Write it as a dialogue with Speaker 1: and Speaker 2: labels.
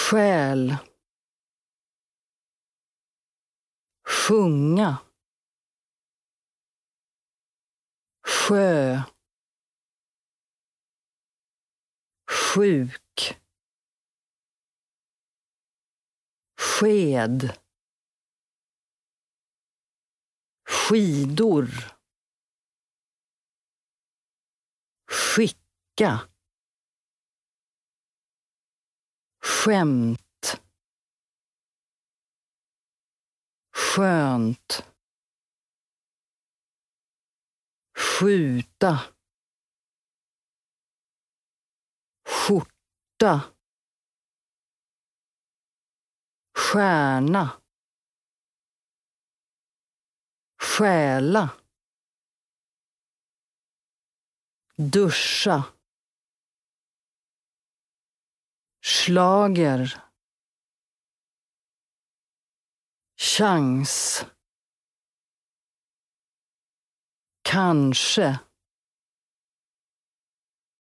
Speaker 1: själ, sjunga, sjö, sjuk, sked, skidor, skicka, skämt, skönt, skjuta, skjorta, stjärna, stjäla, duscha, slager, chans, kanske,